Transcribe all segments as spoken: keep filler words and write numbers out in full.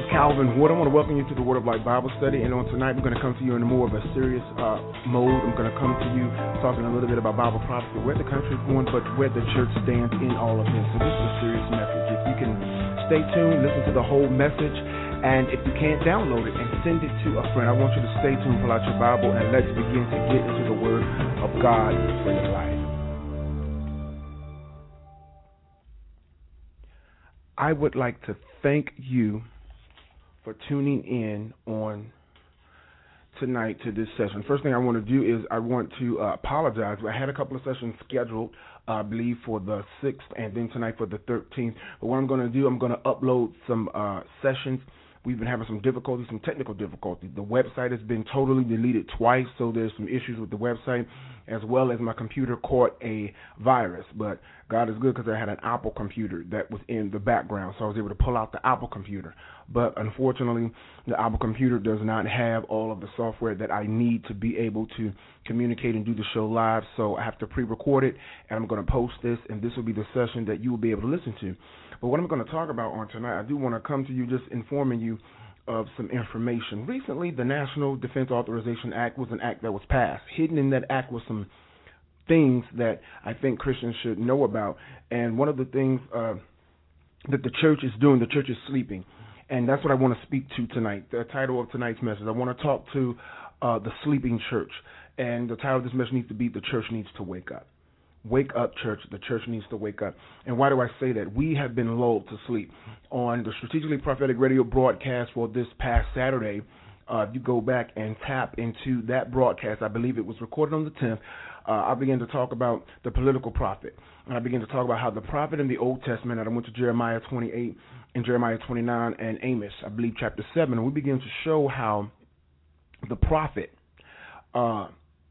Calvin Wood. I want to welcome you to the Word of Life Bible Study, and on tonight we're going to come to you in more of a serious uh, mode. I'm going to come to you talking a little bit about Bible prophecy, where the country is going, but where the church stands in all of this. So this is a serious message. If you can stay tuned, listen to the whole message, and if you can't, download it and send it to a friend. I want you to stay tuned, pull out your Bible, and let's begin to get into the Word of God for your life. I would like to thank you for tuning in on tonight to this session. First thing I want to do is I want to uh, apologize. I had a couple of sessions scheduled, uh, I believe, for the sixth and then tonight for the thirteenth. But what I'm going to do, I'm going to upload some uh, sessions. We've been having some difficulties, some technical difficulties. The website has been totally deleted twice, so there's some issues with the website, as well as my computer caught a virus. But God is good because I had an Apple computer that was in the background, so I was able to pull out the Apple computer. But unfortunately, the Apple computer does not have all of the software that I need to be able to communicate and do the show live, so I have to pre-record it, and I'm going to post this, and this will be the session that you will be able to listen to. But what I'm going to talk about on tonight, I do want to come to you just informing you of some information. Recently, the National Defense Authorization Act was an act that was passed. Hidden in that act was some things that I think Christians should know about. And one of the things uh, that the church is doing, the church is sleeping. And that's what I want to speak to tonight. The title of tonight's message, I want to talk to uh, the sleeping church. And the title of this message needs to be, The Church Needs to Wake Up. Wake up, church. The church needs to wake up. And why do I say that? We have been lulled to sleep. On the Strategically Prophetic Radio broadcast for this past Saturday, uh, if you go back and tap into that broadcast, I believe it was recorded on the tenth, uh, I began to talk about the political prophet. And I began to talk about how the prophet in the Old Testament, and I went to Jeremiah twenty-eight and Jeremiah twenty-nine and Amos, I believe chapter seven, and we began to show how the prophet uh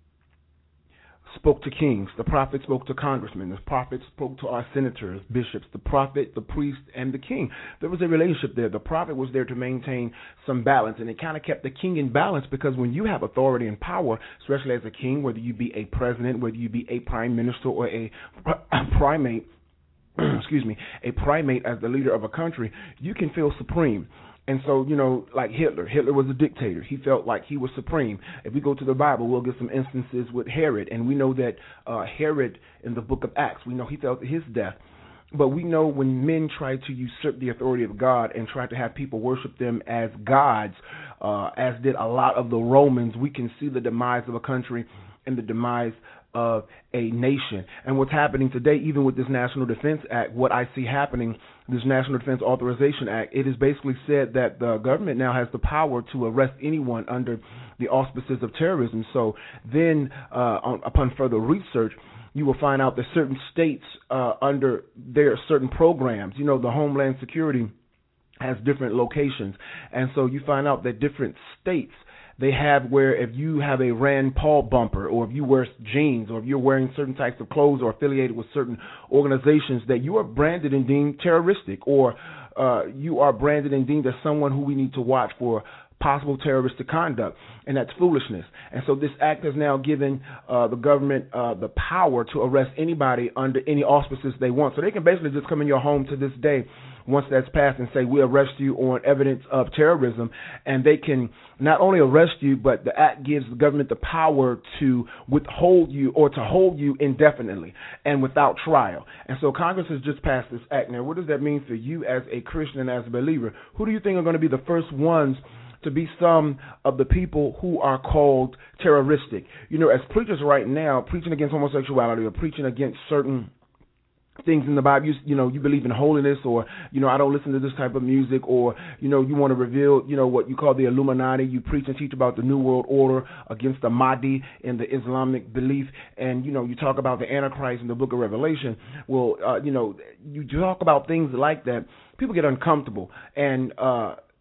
spoke to kings, the prophet spoke to congressmen, the prophet spoke to our senators, bishops, the prophet, the priest, and the king. There was a relationship there. The prophet was there to maintain some balance, and it kind of kept the king in balance, because when you have authority and power, especially as a king, whether you be a president, whether you be a prime minister or a, a primate, excuse me, a primate as the leader of a country, you can feel supreme. And so, you know, like Hitler, Hitler was a dictator. He felt like he was supreme. If we go to the Bible, we'll get some instances with Herod. And we know that uh, Herod in the book of Acts, we know he felt his death. But we know when men try to usurp the authority of God and try to have people worship them as gods, uh, as did a lot of the Romans, we can see the demise of a country and the demise of a nation. And what's happening today, even with this National Defense Act, what I see happening, this National Defense Authorization Act, it is basically said that the government now has the power to arrest anyone under the auspices of terrorism. So then, uh, on, upon further research, you will find out that certain states uh, under their certain programs, you know, the Homeland Security has different locations. And so you find out that different states, they have where if you have a Rand Paul bumper, or if you wear jeans, or if you're wearing certain types of clothes or affiliated with certain organizations, that you are branded and deemed terroristic, or uh, you are branded and deemed as someone who we need to watch for possible terroristic conduct, and that's foolishness. And so this act has now given uh, the government uh, the power to arrest anybody under any auspices they want. So they can basically just come in your home to this day, once that's passed, and say, we arrest you on evidence of terrorism, and they can not only arrest you, but the act gives the government the power to withhold you or to hold you indefinitely and without trial. And so Congress has just passed this act. Now, what does that mean for you as a Christian and as a believer? Who do you think are going to be the first ones to be some of the people who are called terroristic? You know, as preachers right now, preaching against homosexuality or preaching against certain things in the Bible, you, you know, you believe in holiness, or, you know, I don't listen to this type of music, or, you know, you want to reveal, you know, what you call the Illuminati. You preach and teach about the New World Order against the Mahdi and the Islamic belief, and, you know, you talk about the Antichrist in the book of Revelation. Well, uh, you know, you talk about things like that, people get uncomfortable, and uh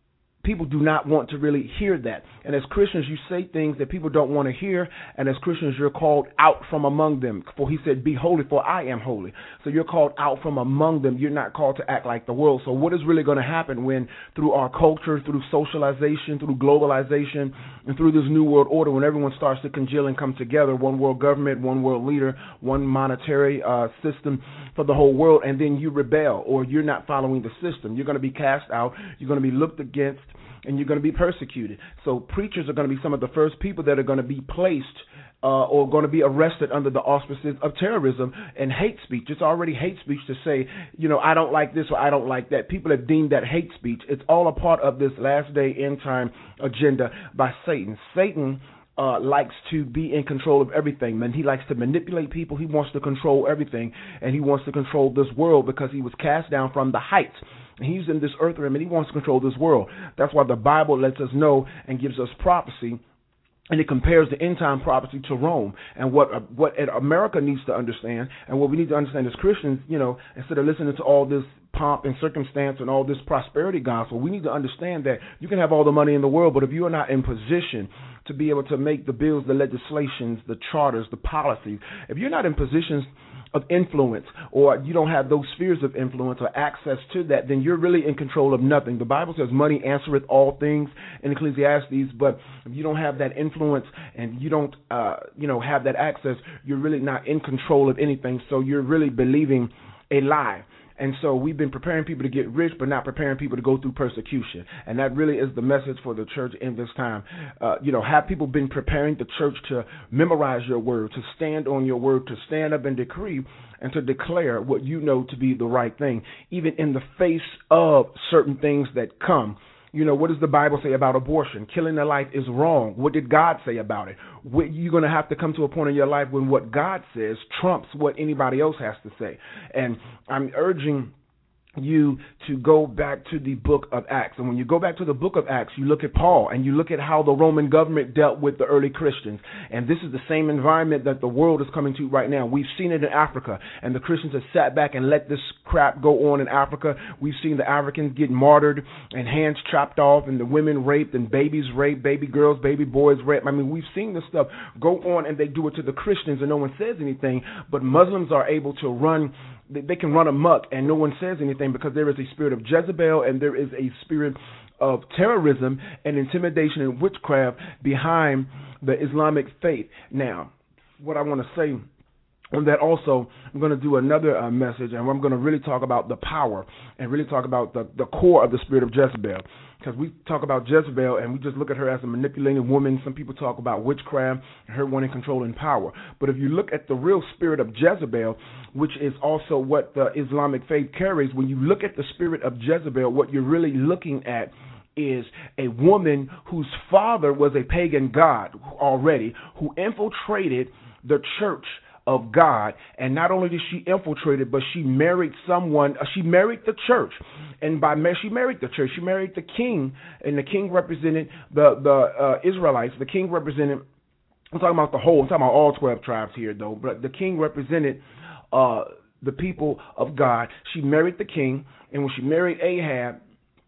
people do not want to really hear that. And as Christians, you say things that people don't want to hear. And as Christians, you're called out from among them. For he said, be holy, for I am holy. So you're called out from among them. You're not called to act like the world. So what is really going to happen when through our culture, through socialization, through globalization, and through this new world order, when everyone starts to congeal and come together, one world government, one world leader, one monetary uh, system for the whole world, and then you rebel or you're not following the system, you're going to be cast out, you're going to be looked against, and you're going to be persecuted. So preachers are going to be some of the first people that are going to be placed uh, or going to be arrested under the auspices of terrorism and hate speech. It's already hate speech to say, you know, I don't like this or I don't like that. People have deemed that hate speech. It's all a part of this last day end time agenda by Satan. Satan Uh, likes to be in control of everything, man. He likes to manipulate people. He wants to control everything, and he wants to control this world because he was cast down from the heights. And he's in this earth realm, and he wants to control this world. That's why the Bible lets us know and gives us prophecy, and it compares the end time prophecy to Rome. And what uh, what America needs to understand, and what we need to understand as Christians, you know, instead of listening to all this pomp and circumstance and all this prosperity gospel, we need to understand that you can have all the money in the world, but if you are not in position to be able to make the bills, the legislations, the charters, the policies, if you're not in positions of influence, or you don't have those spheres of influence or access to that, then you're really in control of nothing. The Bible says money answereth all things in Ecclesiastes, but if you don't have that influence and you don't, uh, you know, have that access, you're really not in control of anything. So you're really believing a lie. And so we've been preparing people to get rich, but not preparing people to go through persecution. And that really is the message for the church in this time. Uh, you know, have people been preparing the church to memorize your word, to stand on your word, to stand up and decree and to declare what you know to be the right thing, even in the face of certain things that come. You know, what does the Bible say about abortion? Killing a life is wrong. What did God say about it? You're going to have to come to a point in your life when what God says trumps what anybody else has to say. And I'm urging you to go back to the book of Acts. And when you go back to the book of Acts, you look at Paul and you look at how the Roman government dealt with the early Christians. And this is the same environment that the world is coming to right now. We've seen it in Africa, and the Christians have sat back and let this crap go on in Africa. We've seen the Africans get martyred and hands chopped off, and the women raped, and babies raped, baby girls, baby boys raped. I mean, we've seen this stuff go on, and they do it to the Christians, and no one says anything. But Muslims are able to run They can run amok and no one says anything because there is a spirit of Jezebel and there is a spirit of terrorism and intimidation and witchcraft behind the Islamic faith. Now, what I want to say on that also, I'm going to do another uh, message, and I'm going to really talk about the power and really talk about the, the core of the spirit of Jezebel. Because we talk about Jezebel and we just look at her as a manipulating woman. Some people talk about witchcraft and her wanting control and power. But if you look at the real spirit of Jezebel, which is also what the Islamic faith carries, when you look at the spirit of Jezebel, what you're really looking at is a woman whose father was a pagan god already, who infiltrated the church of God, and not only did she infiltrate it, but she married someone. Uh, she married the church, and by mar- she married the church. She married the king, and the king represented the the uh, Israelites. The king represented. I'm talking about the whole. I'm talking about all twelve tribes here, though. But the king represented uh, the people of God. She married the king, and when she married Ahab,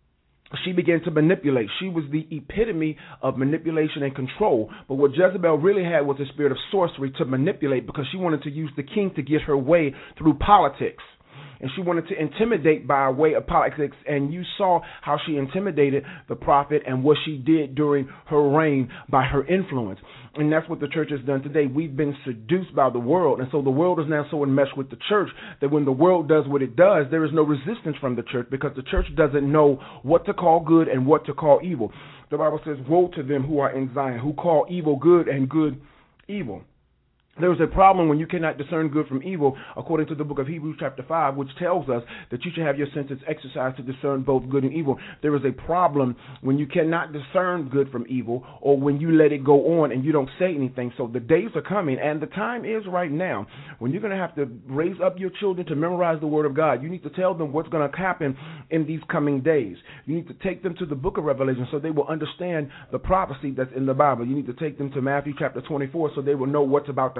she began to manipulate. She was the epitome of manipulation and control. But what Jezebel really had was a spirit of sorcery to manipulate, because she wanted to use the king to get her way through politics. And she wanted to intimidate by way of politics. And you saw how she intimidated the prophet and what she did during her reign by her influence. And that's what the church has done today. We've been seduced by the world. And so the world is now so enmeshed with the church that when the world does what it does, there is no resistance from the church, because the church doesn't know what to call good and what to call evil. The Bible says, woe to them who are in Zion, who call evil good and good evil. There is a problem when you cannot discern good from evil, according to the book of Hebrews chapter five, which tells us that you should have your senses exercised to discern both good and evil. There is a problem when you cannot discern good from evil, or when you let it go on and you don't say anything. So the days are coming, and the time is right now, when you're going to have to raise up your children to memorize the word of God. You need to tell them what's going to happen in these coming days. You need to take them to the book of Revelation so they will understand the prophecy that's in the Bible. You need to take them to Matthew chapter twenty-four so they will know what's about to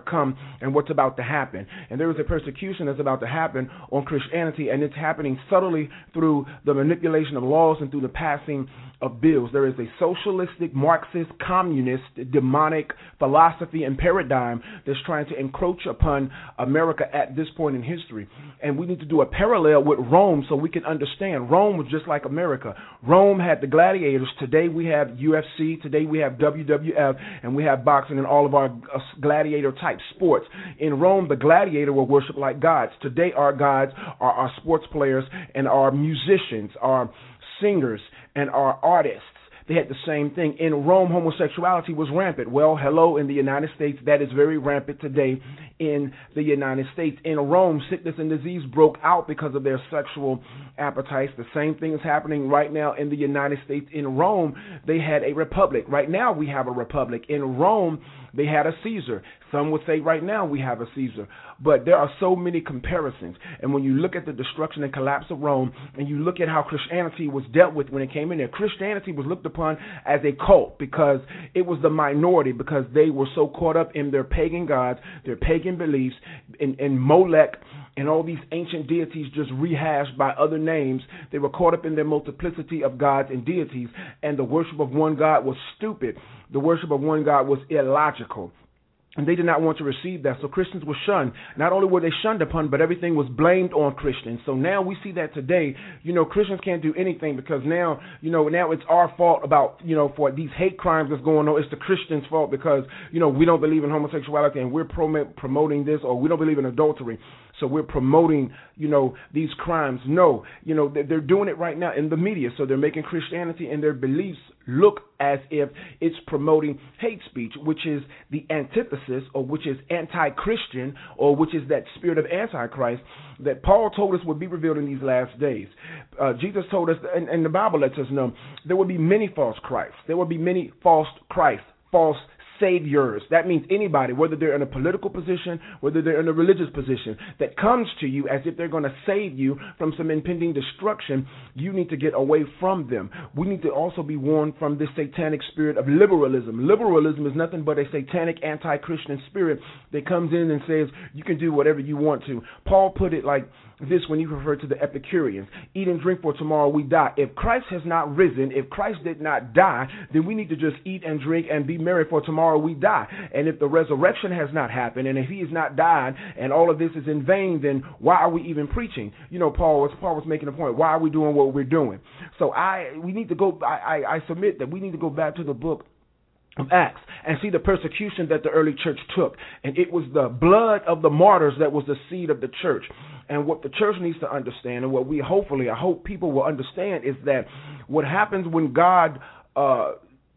come and what's about to happen. And there is a persecution that's about to happen on Christianity, and it's happening subtly through the manipulation of laws and through the passing of bills. There is a socialistic, Marxist, communist, demonic philosophy and paradigm that's trying to encroach upon America at this point in history. And we need to do a parallel with Rome so we can understand. Rome was just like America. Rome had the gladiators. Today we have U F C. Today we have W W F, and we have boxing and all of our uh, gladiator-type sports. In Rome, the gladiator were worshipped like gods. Today our gods are our sports players and our musicians, our singers, and our artists. They had the same thing. In Rome, homosexuality was rampant. Well, hello, in the United States, that is very rampant today in the United States. In Rome, sickness and disease broke out because of their sexual appetites. The same thing is happening right now in the United States. In Rome, they had a republic. Right now, we have a republic. In Rome, they had a Caesar. Some would say right now we have a Caesar. But there are so many comparisons. And when you look at the destruction and collapse of Rome, and you look at how Christianity was dealt with when it came in there, Christianity was looked upon as a cult because it was the minority, because they were so caught up in their pagan gods, their pagan beliefs, in, in Molech, and all these ancient deities just rehashed by other names. They were caught up in their multiplicity of gods and deities, and the worship of one God was stupid. The worship of one God was illogical. And they did not want to receive that. So Christians were shunned. Not only were they shunned upon, but everything was blamed on Christians. So now we see that today, you know, Christians can't do anything because now, you know, now it's our fault about, you know, for these hate crimes that's going on. It's the Christians' fault because, you know, we don't believe in homosexuality and we're prom- promoting this, or we don't believe in adultery. So we're promoting, you know, these crimes. No, you know, they're doing it right now in the media. So they're making Christianity and their beliefs look as if it's promoting hate speech, which is the antithesis, or which is anti-Christian, or which is that spirit of Antichrist that Paul told us would be revealed in these last days. Uh, Jesus told us, and, and the Bible lets us know, there will be many false Christs. There will be many false Christs, false saviors. That means anybody, whether they're in a political position, whether they're in a religious position, that comes to you as if they're going to save you from some impending destruction. You need to get away from them. We need to also be warned from this satanic spirit of liberalism. Liberalism is nothing but a satanic anti-Christian spirit that comes in and says you can do whatever you want to. Paul put it like this when he referred to the Epicureans: eat and drink, for tomorrow we die. If Christ has not risen, if Christ did not die, then we need to just eat and drink and be merry, for tomorrow we die. And if the resurrection has not happened, and if he has not died, and all of this is in vain, then why are we even preaching? You know, Paul was Paul was making a point. Why are we doing what we're doing? So I we need to go. I, I, I submit that we need to go back to the book of Acts and see the persecution that the early church took. And it was the blood of the martyrs that was the seed of the church. And what the church needs to understand, and what we hopefully, I hope people will understand, is that what happens when God uh,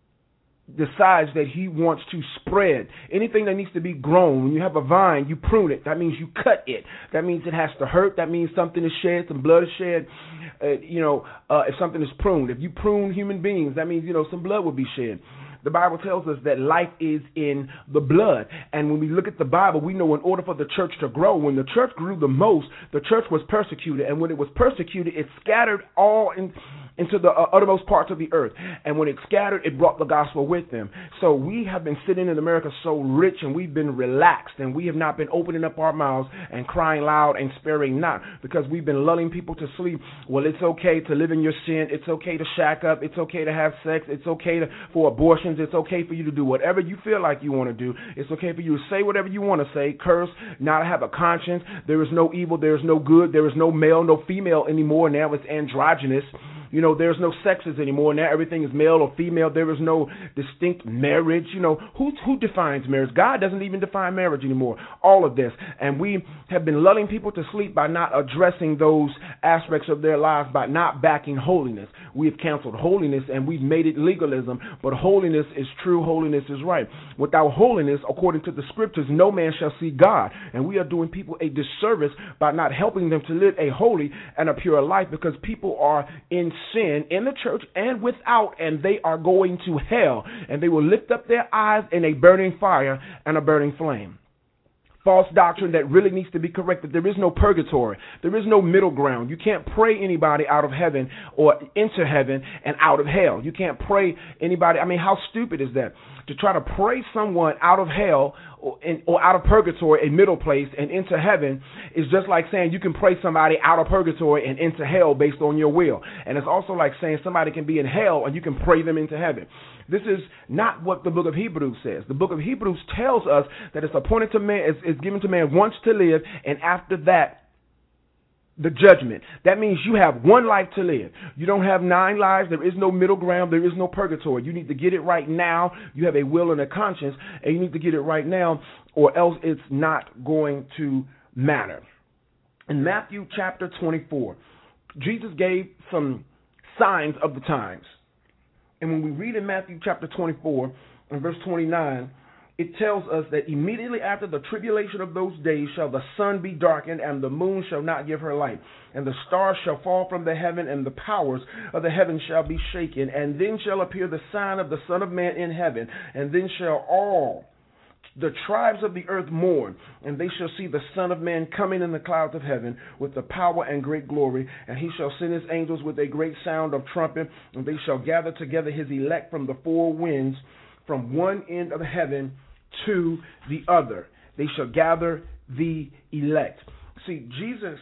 decides that he wants to spread anything that needs to be grown. When you have a vine, you prune it. That means you cut it. That means it has to hurt. That means something is shed, some blood is shed. Uh, you know, uh, if something is pruned, if you prune human beings, that means, you know, some blood will be shed. The Bible tells us that life is in the blood. And when we look at the Bible, we know in order for the church to grow, when the church grew the most, the church was persecuted. And when it was persecuted, it scattered all in, into the uh, uttermost parts of the earth. And when it scattered, it brought the gospel with them. So we have been sitting in America so rich, and we've been relaxed, and we have not been opening up our mouths and crying loud and sparing not, because we've been lulling people to sleep. Well, it's okay to live in your sin. It's okay to shack up. It's okay to have sex. It's okay to, for abortions. It's okay for you to do whatever you feel like you want to do. It's okay for you to say whatever you want to say, curse, not have a conscience. There is no evil. There is no good. There is no male, no female anymore. Now it's androgynous. You know, there's no sexes anymore. Now everything is male or female. There is no distinct marriage. You know, who who defines marriage? God doesn't even define marriage anymore. All of this. And we have been lulling people to sleep by not addressing those aspects of their lives, by not backing holiness. We have canceled holiness and we've made it legalism. But holiness is true. Holiness is right. Without holiness, according to the scriptures, no man shall see God. And we are doing people a disservice by not helping them to live a holy and a pure life, because people are in sin in the church and without, and they are going to hell, and they will lift up their eyes in a burning fire and a burning flame. False doctrine that really needs to be corrected. There is no purgatory. There is no middle ground. You can't pray anybody out of heaven or into heaven and out of hell. You can't pray anybody. I mean, how stupid is that? To try to pray someone out of hell or, in, or out of purgatory, a middle place, and into heaven is just like saying you can pray somebody out of purgatory and into hell based on your will. And it's also like saying somebody can be in hell and you can pray them into heaven. This is not what the book of Hebrews says. The book of Hebrews tells us that it's appointed to man, it's, it's given to man once to live, and after that, the judgment. That means you have one life to live. You don't have nine lives. There is no middle ground. There is no purgatory. You need to get it right now. You have a will and a conscience, and you need to get it right now, or else it's not going to matter. In Matthew chapter twenty-four, Jesus gave some signs of the times. And when we read in Matthew chapter twenty-four and verse twenty-nine, it tells us that immediately after the tribulation of those days shall the sun be darkened, and the moon shall not give her light, and the stars shall fall from the heaven, and the powers of the heaven shall be shaken. And then shall appear the sign of the Son of Man in heaven, and then shall all the tribes of the earth mourn, and they shall see the Son of Man coming in the clouds of heaven with the power and great glory. And he shall send his angels with a great sound of trumpet, and they shall gather together his elect from the four winds, from one end of heaven to the other. They shall gather the elect. See, Jesus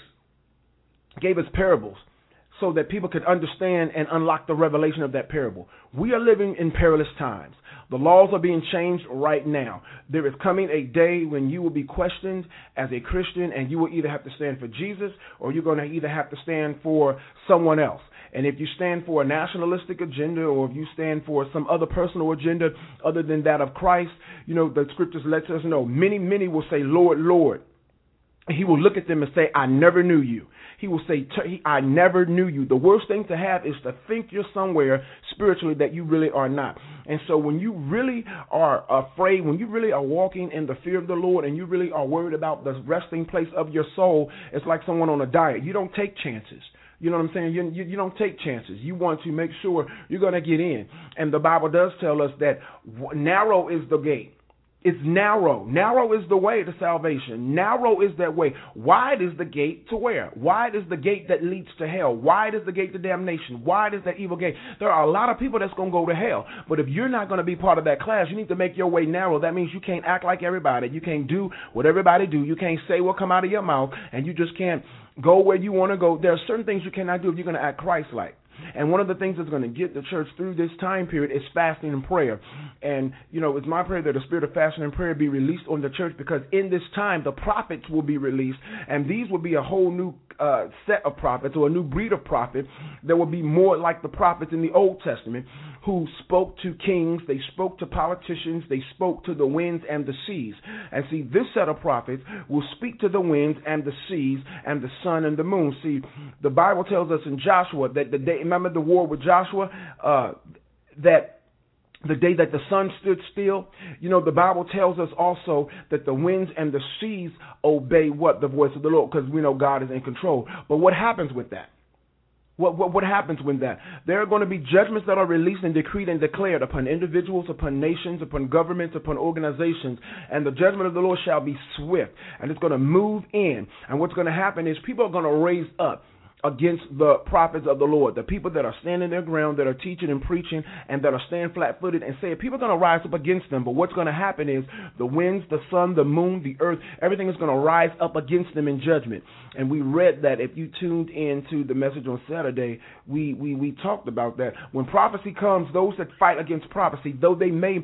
gave us parables so that people could understand and unlock the revelation of that parable. We are living in perilous times. The laws are being changed right now. There is coming a day when you will be questioned as a Christian, and you will either have to stand for Jesus or you're going to either have to stand for someone else. And if you stand for a nationalistic agenda, or if you stand for some other personal agenda other than that of Christ, you know, the scriptures lets us know many, many will say, Lord, Lord. And he will look at them and say, I never knew you. He will say, I never knew you. The worst thing to have is to think you're somewhere spiritually that you really are not. And so when you really are afraid, when you really are walking in the fear of the Lord, and you really are worried about the resting place of your soul, it's like someone on a diet. You don't take chances. You know what I'm saying? You, you, you don't take chances. You want to make sure you're going to get in. And the Bible does tell us that narrow is the gate. It's narrow. Narrow is the way to salvation. Narrow is that way. Wide is the gate to where? Wide is the gate that leads to hell. Wide is the gate to damnation. Wide is that evil gate. There are a lot of people that's going to go to hell. But if you're not going to be part of that class, you need to make your way narrow. That means you can't act like everybody. You can't do what everybody do. You can't say what come out of your mouth. And you just can't go where you want to go. There are certain things you cannot do if you're going to act Christ-like. And one of the things that's going to get the church through this time period is fasting and prayer. And, you know, it's my prayer that the spirit of fasting and prayer be released on the church, because in this time the prophets will be released, and these will be a whole new uh, set of prophets, or a new breed of prophet that will be more like the prophets in the Old Testament, who spoke to kings, they spoke to politicians, they spoke to the winds and the seas. And see, this set of prophets will speak to the winds and the seas and the sun and the moon. See, the Bible tells us in Joshua that the day, remember the war with Joshua, uh, that the day that the sun stood still, you know, the Bible tells us also that the winds and the seas obey what? The voice of the Lord, because we know God is in control. But what happens with that? What, what what happens with that? There are going to be judgments that are released and decreed and declared upon individuals, upon nations, upon governments, upon organizations, and the judgment of the Lord shall be swift, and it's going to move in. And what's going to happen is people are going to raise up against the prophets of the Lord, the people that are standing their ground, that are teaching and preaching, and that are standing flat-footed and saying, people are going to rise up against them. But what's going to happen is the winds, the sun, the moon, the earth, everything is going to rise up against them in judgment. And we read that. If you tuned into the message on Saturday, we, we, we talked about that. When prophecy comes, those that fight against prophecy, though they may,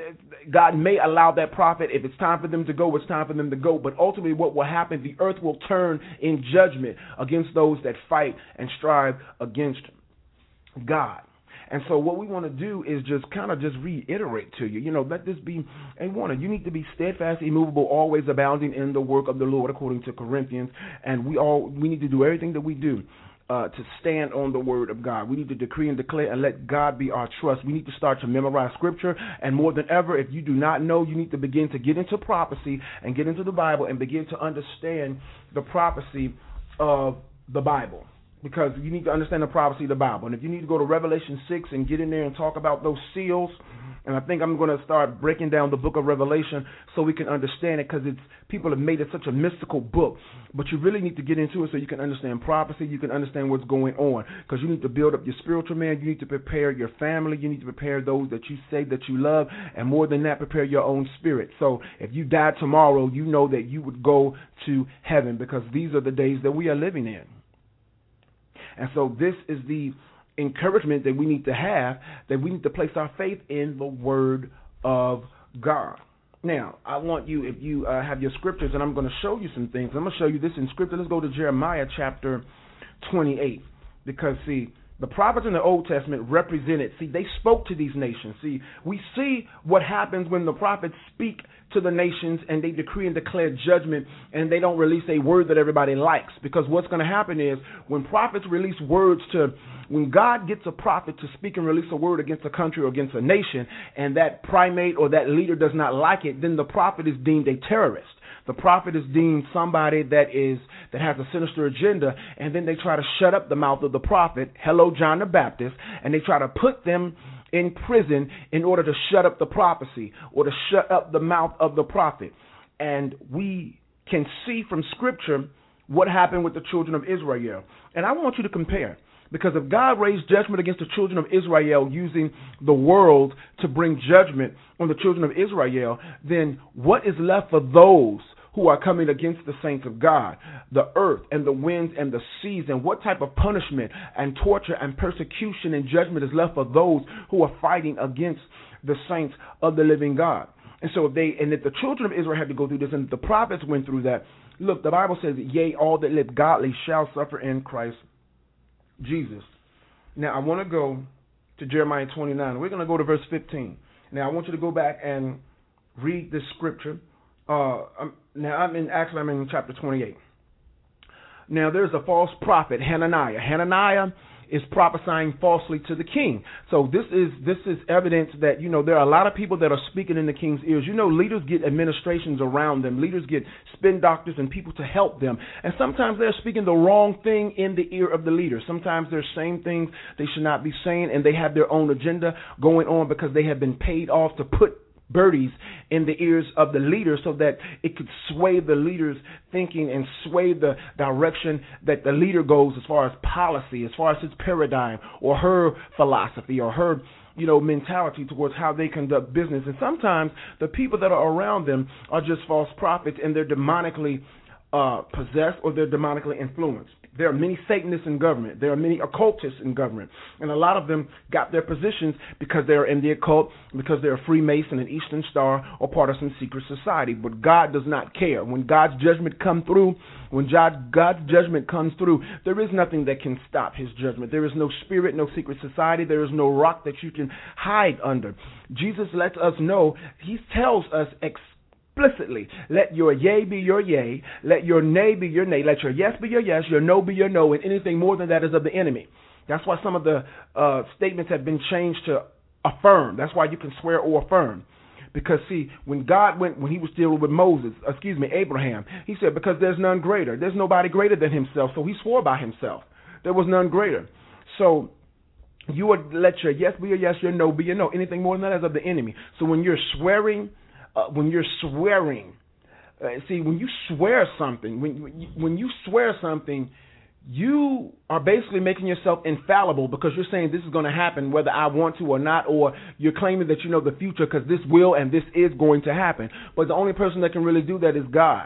God may allow that prophet, if it's time for them to go, it's time for them to go. But ultimately what will happen, the earth will turn in judgment against those that fight and strive against God. And so what we want to do is just kind of just reiterate to you, you know, let this be a warning. You need to be steadfast, immovable, always abounding in the work of the Lord, according to Corinthians. And we all we need to do everything that we do Uh, to stand on the word of God. We need to decree and declare and let God be our trust. We need to start to memorize scripture, and more than ever, if you do not know, you need to begin to get into prophecy and get into the Bible and begin to understand the prophecy of the Bible, because you need to understand the prophecy of the Bible. And if you need to go to Revelation six and get in there and talk about those seals, And I think I'm going to start breaking down the book of Revelation so we can understand it, because it's people have made it such a mystical book. But you really need to get into it so you can understand prophecy. You can understand what's going on, because you need to build up your spiritual man. You need to prepare your family. You need to prepare those that you say that you love. And more than that, prepare your own spirit. So if you died tomorrow, you know that you would go to heaven, because these are the days that we are living in. And so this is the encouragement that we need to have, that we need to place our faith in the Word of God. Now, I want you, if you uh, have your scriptures, and I'm going to show you some things. I'm going to show you this in scripture. Let's go to Jeremiah chapter twenty-eight, because, see, the prophets in the Old Testament represented, see, they spoke to these nations. See, we see what happens when the prophets speak to the nations and they decree and declare judgment, and they don't release a word that everybody likes. Because what's going to happen is when prophets release words to, when God gets a prophet to speak and release a word against a country or against a nation, and that primate or that leader does not like it, then the prophet is deemed a terrorist. The prophet is deemed somebody that is that has a sinister agenda, and then they try to shut up the mouth of the prophet, hello, John the Baptist, and they try to put them in prison in order to shut up the prophecy or to shut up the mouth of the prophet. And we can see from Scripture what happened with the children of Israel. And I want you to compare, because if God raised judgment against the children of Israel using the world to bring judgment on the children of Israel, then what is left for those who are coming against the saints of God? The earth and the winds and the seas, and what type of punishment and torture and persecution and judgment is left for those who are fighting against the saints of the living God? And so if they, and if the children of Israel had to go through this, and if the prophets went through that, look, the Bible says, yea, all that live godly shall suffer in Christ Jesus. Now, I want to go to Jeremiah twenty-nine. We're going to go to verse fifteen. Now, I want you to go back and read this scripture. Uh, I'm, now, I'm in, actually, I'm in chapter twenty-eight. Now, there's a false prophet, Hananiah. Hananiah is prophesying falsely to the king. So this is this is evidence that, you know, there are a lot of people that are speaking in the king's ears. You know, leaders get administrations around them. Leaders get spin doctors and people to help them. And sometimes they're speaking the wrong thing in the ear of the leader. Sometimes they're saying things they should not be saying, and they have their own agenda going on because they have been paid off to put birdies in the ears of the leader so that it could sway the leader's thinking and sway the direction that the leader goes as far as policy, as far as his paradigm or her philosophy or her, you know, mentality towards how they conduct business. And sometimes the people that are around them are just false prophets, and they're demonically uh, possessed or they're demonically influenced. There are many Satanists in government. There are many occultists in government. And a lot of them got their positions because they're in the occult, because they're a Freemason, an Eastern Star, or part of some secret society. But God does not care. When God's judgment comes through, when God, God's judgment comes through, there is nothing that can stop his judgment. There is no spirit, no secret society. There is no rock that you can hide under. Jesus lets us know, he tells us explicitly, Explicitly, let your yea be your yea, let your nay be your nay, let your yes be your yes, your no be your no, and anything more than that is of the enemy. That's why some of the uh, statements have been changed to affirm. That's why you can swear or affirm. Because, see, when God went, when he was dealing with Moses, excuse me, Abraham, he said, because there's none greater. There's nobody greater than himself, so he swore by himself. There was none greater. So you would let your yes be your yes, your no be your no. Anything more than that is of the enemy. So when you're swearing, Uh, when you're swearing, uh, see, when you swear something, when, when, you, when you swear something, you are basically making yourself infallible, because you're saying this is going to happen whether I want to or not, or you're claiming that you know the future because this will and this is going to happen. But the only person that can really do that is God,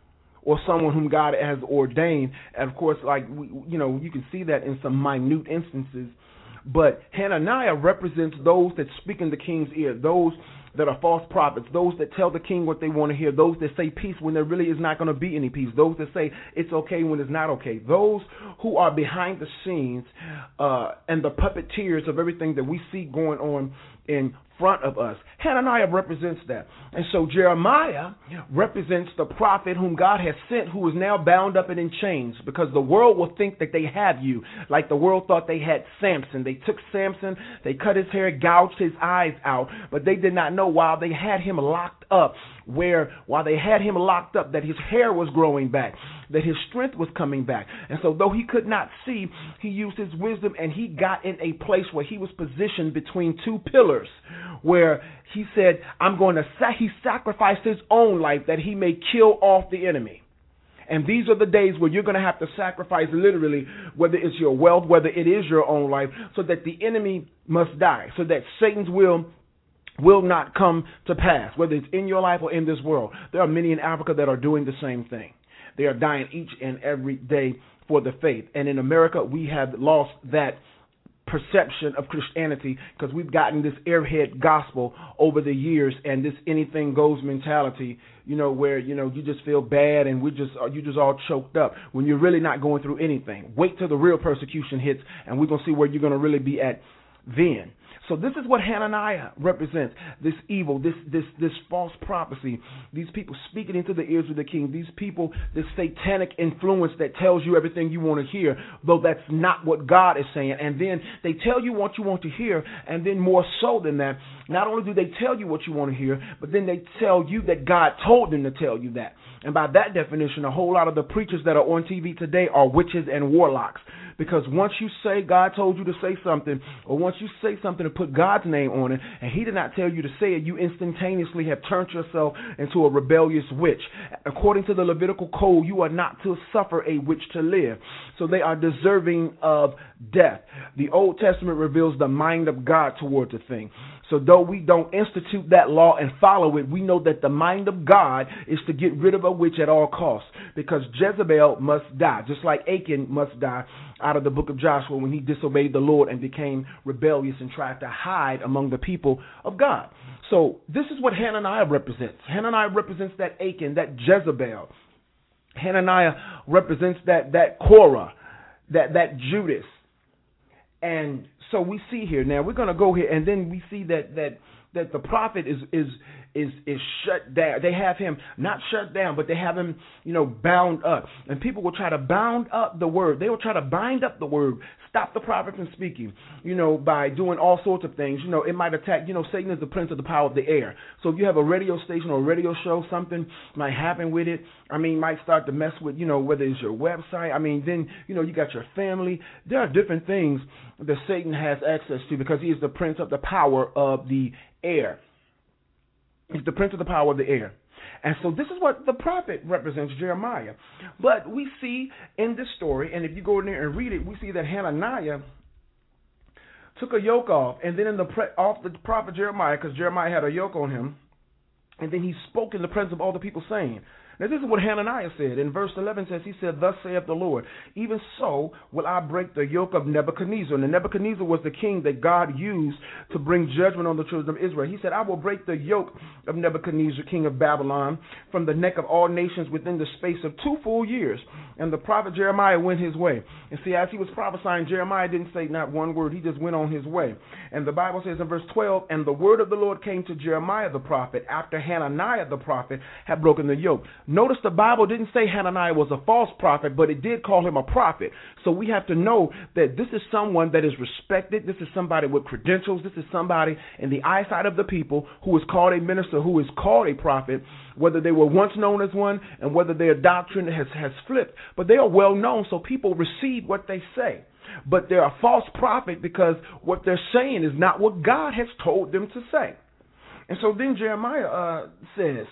or someone whom God has ordained. And, of course, like, we, you know, you can see that in some minute instances. But Hananiah represents those that speak in the king's ear, those that are false prophets, those that tell the king what they want to hear, those that say peace when there really is not going to be any peace, those that say it's okay when it's not okay, those who are behind the scenes uh, and the puppeteers of everything that we see going on in front of us. Hananiah represents that. And so Jeremiah represents the prophet whom God has sent, who is now bound up and in chains, because the world will think that they have you, like the world thought they had Samson. They took Samson, they cut his hair, gouged his eyes out, but they did not know while they had him locked up, where while they had him locked up, that his hair was growing back, that his strength was coming back. And so though he could not see, he used his wisdom, and he got in a place where he was positioned between two pillars, where he said, I'm going to, sa- he sacrificed his own life that he may kill off the enemy. And these are the days where you're going to have to sacrifice literally, whether it's your wealth, whether it is your own life, so that the enemy must die, so that Satan's will will not come to pass, whether it's in your life or in this world. There are many in Africa that are doing the same thing. They are dying each and every day for the faith. And in America, we have lost that perception of Christianity because we've gotten this airhead gospel over the years and this anything goes mentality, you know, where, you know, you just feel bad and we just you just all choked up when you're really not going through anything. Wait till the real persecution hits and we're going to see where you're going to really be at then. So this is what Hananiah represents, this evil, this this this false prophecy, these people speaking into the ears of the king, these people, this satanic influence that tells you everything you want to hear, though that's not what God is saying. And then they tell you what you want to hear, and then more so than that, not only do they tell you what you want to hear, but then they tell you that God told them to tell you that. And by that definition, a whole lot of the preachers that are on T V today are witches and warlocks. Because once you say God told you to say something, or once you say something to put God's name on it, and he did not tell you to say it, you instantaneously have turned yourself into a rebellious witch. According to the Levitical code, you are not to suffer a witch to live. So they are deserving of death. The Old Testament reveals the mind of God towards a thing. So though we don't institute that law and follow it, we know that the mind of God is to get rid of a witch at all costs, because Jezebel must die, just like Achan must die out of the book of Joshua when he disobeyed the Lord and became rebellious and tried to hide among the people of God. So this is what Hananiah represents. Hananiah represents that Achan, that Jezebel. Hananiah represents that that Korah, that that Judas. And so we see here, now we're going to go here, and then we see that that that the prophet is is is is shut down. They have him not shut down, but they have him, you know, bound up. And people will try to bound up the word. They will try to bind up the word, stop the prophet from speaking, you know, by doing all sorts of things. You know, it might attack, you know, Satan is the prince of the power of the air. So if you have a radio station or a radio show, something might happen with it. I mean, might start to mess with, you know, whether it's your website. I mean, then, you know, you got your family. There are different things that Satan has access to because he is the prince of the power of the air. He's the prince of the power of the air. And so this is what the prophet represents, Jeremiah. But we see in this story, and if you go in there and read it, we see that Hananiah took a yoke off, and then in the pre- off the prophet Jeremiah, because Jeremiah had a yoke on him, and then he spoke in the presence of all the people, saying, now this is what Hananiah said. In verse eleven says, he said, thus saith the Lord, even so will I break the yoke of Nebuchadnezzar. And Nebuchadnezzar was the king that God used to bring judgment on the children of Israel. He said, I will break the yoke of Nebuchadnezzar, king of Babylon, from the neck of all nations within the space of two full years. And the prophet Jeremiah went his way. And see, as he was prophesying, Jeremiah didn't say not one word. He just went on his way. And the Bible says in verse twelve, and the word of the Lord came to Jeremiah the prophet after Hananiah the prophet had broken the yoke. Notice the Bible didn't say Hananiah was a false prophet, but it did call him a prophet. So we have to know that this is someone that is respected. This is somebody with credentials. This is somebody in the eyesight of the people who is called a minister, who is called a prophet, whether they were once known as one and whether their doctrine has, has flipped. But they are well known, so people receive what they say. But they're a false prophet because what they're saying is not what God has told them to say. And so then Jeremiah uh, says,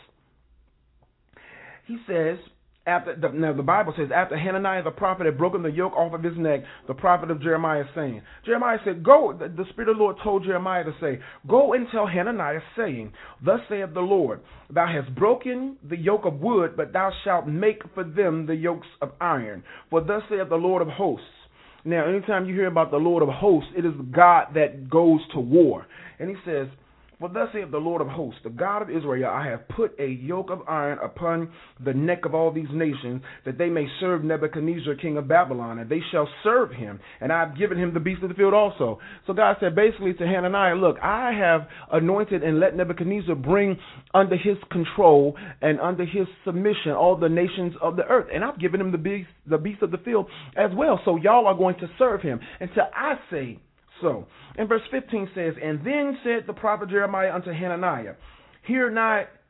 He says, after the, now the Bible says, after Hananiah the prophet had broken the yoke off of his neck, the prophet of Jeremiah saying, Jeremiah said, go, the, the Spirit of the Lord told Jeremiah to say, go and tell Hananiah, saying, thus saith the Lord, thou hast broken the yoke of wood, but thou shalt make for them the yokes of iron. For thus saith the Lord of hosts. Now, anytime you hear about the Lord of hosts, it is God that goes to war. And he says, for thus saith the Lord of hosts, the God of Israel, I have put a yoke of iron upon the neck of all these nations, that they may serve Nebuchadnezzar, king of Babylon, and they shall serve him, and I have given him the beasts of the field also. So God said basically to Hananiah, look, I have anointed and let Nebuchadnezzar bring under his control and under his submission all the nations of the earth, and I've given him the beasts, the beasts of the field as well. So y'all are going to serve him until I say so. And verse fifteen says, and then said the prophet Jeremiah unto Hananiah, hear not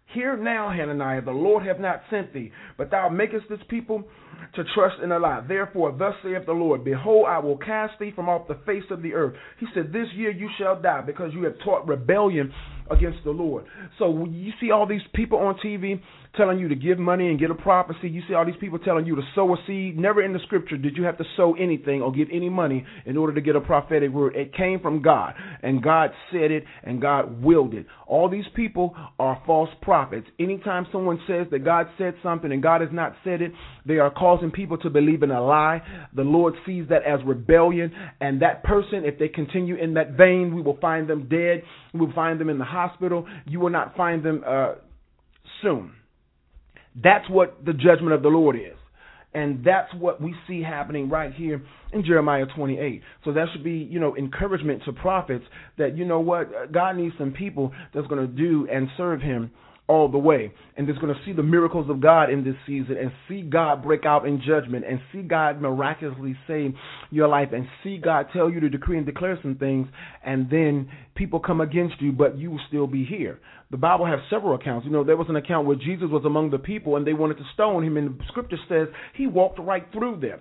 Hear now, Hananiah, the Lord hath not sent thee, but thou makest this people to trust in a lie. Therefore, thus saith the Lord, behold, I will cast thee from off the face of the earth. He said, this year you shall die, because you have taught rebellion against the Lord. So when you see all these people on T V telling you to give money and get a prophecy, you see all these people telling you to sow a seed. Never in the scripture did you have to sow anything or give any money in order to get a prophetic word. It came from God, and God said it, and God willed it. All these people are false prophets. Anytime someone says that God said something and God has not said it, they are causing people to believe in a lie. The Lord sees that as rebellion, and that person, if they continue in that vein, we will find them dead. We will find them in the hospital. You will not find them uh, soon. That's what the judgment of the Lord is. And that's what we see happening right here in Jeremiah twenty-eight. So that should be, you know, encouragement to prophets that, you know what, God needs some people that's going to do and serve him all the way, and that's going to see the miracles of God in this season, and see God break out in judgment, and see God miraculously save your life, and see God tell you to decree and declare some things, and then people come against you, but you will still be here. The Bible has several accounts. You know, there was an account where Jesus was among the people, and they wanted to stone him, and the scripture says he walked right through them.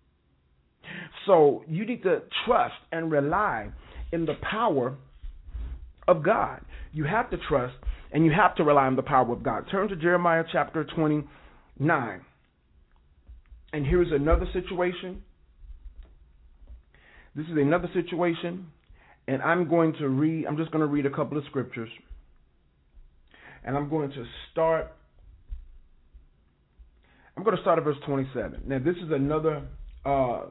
So you need to trust and rely in the power of God. You have to trust and you have to rely on the power of God. Turn to Jeremiah chapter twenty-nine. And here's another situation. This is another situation. And I'm going to read, I'm just going to read a couple of scriptures. And I'm going to start, I'm going to start at verse twenty-seven. Now this is another, uh,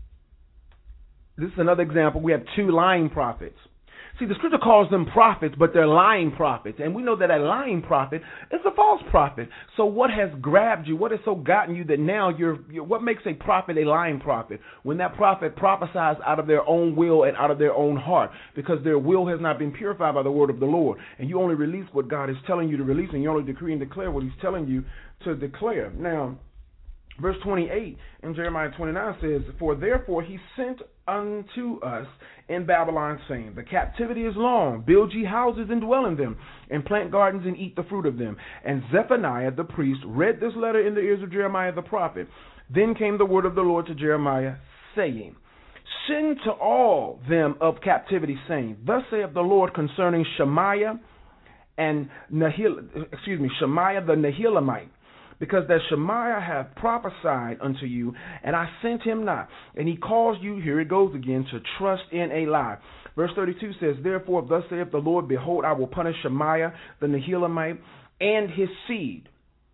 this is another example. We have two lying prophets. See, the scripture calls them prophets, but they're lying prophets. And we know that a lying prophet is a false prophet. So what has grabbed you? What has so gotten you that now you're, you're, what makes a prophet a lying prophet? When that prophet prophesies out of their own will and out of their own heart, because their will has not been purified by the word of the Lord. And you only release what God is telling you to release, and you only decree and declare what he's telling you to declare. Now, verse twenty-eight in Jeremiah twenty-nine says, for therefore he sent unto us in Babylon, saying, the captivity is long, build ye houses and dwell in them, and plant gardens and eat the fruit of them. And Zephaniah the priest read this letter in the ears of Jeremiah the prophet. Then came the word of the Lord to Jeremiah, saying, send to all them of captivity, saying, thus saith the Lord concerning Shemaiah and Nahil, excuse me, Shemaiah the Nehelamite, because that Shemaiah hath prophesied unto you, and I sent him not. And he caused you, here it goes again, to trust in a lie. Verse thirty-two says, therefore, thus saith the Lord, behold, I will punish Shemaiah the Nehelamite and his seed.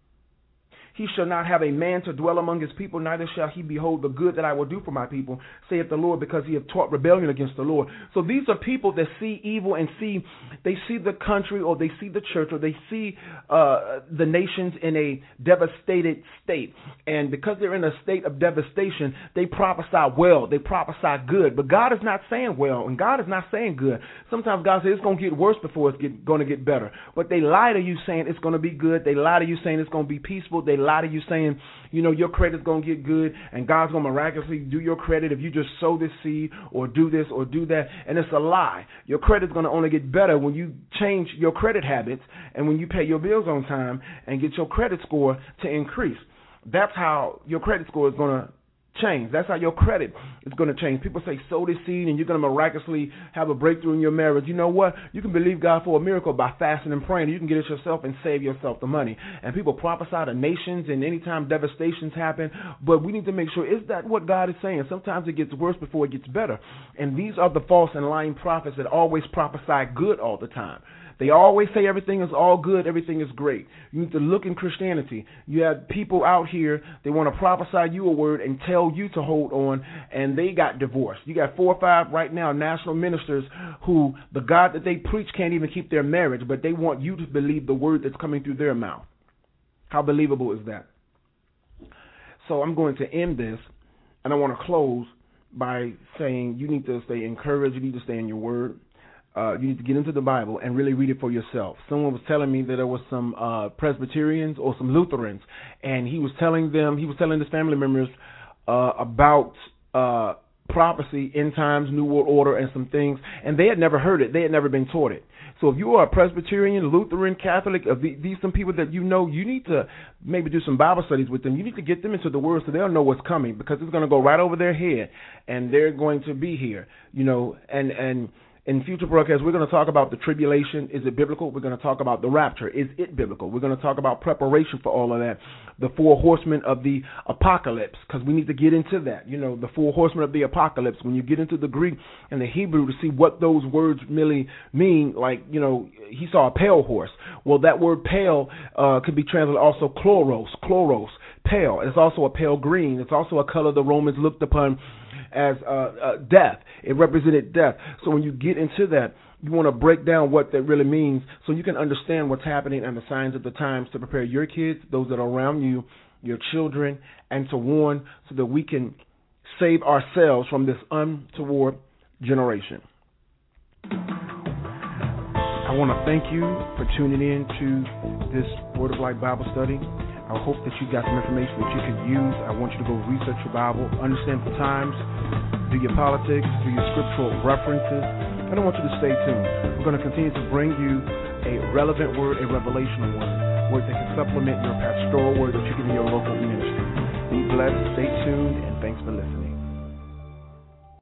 He shall not have a man to dwell among his people, neither shall he behold the good that I will do for my people, saith the Lord, because he hath taught rebellion against the Lord. So these are people that see evil and see, they see the country, or they see the church, or they see uh, the nations in a devastated state. And because they're in a state of devastation, they prophesy well, they prophesy good. But God is not saying well, and God is not saying good. Sometimes God says it's going to get worse before it's get, going to get better. But they lie to you saying it's going to be good. They lie to you saying it's going to be peaceful. They lie to you saying, you know, your credit's going to get good and God's going to miraculously do your credit if you just sow this seed or do this or do that. And it's a lie. Your credit's going to only get better when you change your credit habits and when you pay your bills on time and get your credit score to increase. That's how your credit score is going to change. That's how your credit is going to change. People say sow this seed and you're going to miraculously have a breakthrough in your marriage. You know what? You can believe God for a miracle by fasting and praying. You can get it yourself and save yourself the money. And people prophesy to nations and anytime devastations happen, but we need to make sure, is that what God is saying? Sometimes it gets worse before it gets better. And these are the false and lying prophets that always prophesy good all the time. They always say everything is all good, everything is great. You need to look in Christianity. You have people out here, they want to prophesy you a word and tell you to hold on, and they got divorced. You got four or five right now national ministers who the God that they preach can't even keep their marriage, but they want you to believe the word that's coming through their mouth. How believable is that? So I'm going to end this, and I want to close by saying you need to stay encouraged. You need to stay in your word. Uh, you need to get into the Bible and really read it for yourself. Someone was telling me that there was some uh, Presbyterians or some Lutherans, and he was telling them, he was telling his family members uh, about uh, prophecy, end times, New World Order, and some things, and they had never heard it. They had never been taught it. So if you are a Presbyterian, Lutheran, Catholic, of the, these some people that you know, you need to maybe do some Bible studies with them. You need to get them into the Word so they'll know what's coming, because it's going to go right over their head, and they're going to be here, you know, and and. In future broadcasts, we're going to talk about the tribulation. Is it biblical? We're going to talk about the rapture. Is it biblical? We're going to talk about preparation for all of that. The four horsemen of the apocalypse, because we need to get into that. You know, the four horsemen of the apocalypse. When you get into the Greek and the Hebrew to see what those words really mean, like, you know, he saw a pale horse. Well, that word pale uh, could be translated also chloros, chloros, pale. It's also a pale green. It's also a color the Romans looked upon as uh, uh, death. It represented death. So when you get into that, you want to break down what that really means so you can understand what's happening and the signs of the times to prepare your kids, those that are around you, your children, and to warn so that we can save ourselves from this untoward generation. I want to thank you for tuning in to this Word of Life Bible study. I hope that you got some information that you can use. I want you to go research your Bible, understand the times, do your politics, do your scriptural references, and I want you to stay tuned. We're going to continue to bring you a relevant word, a revelational word, word that can supplement your pastoral word that you get in your local ministry. Be blessed, stay tuned, and thanks for listening.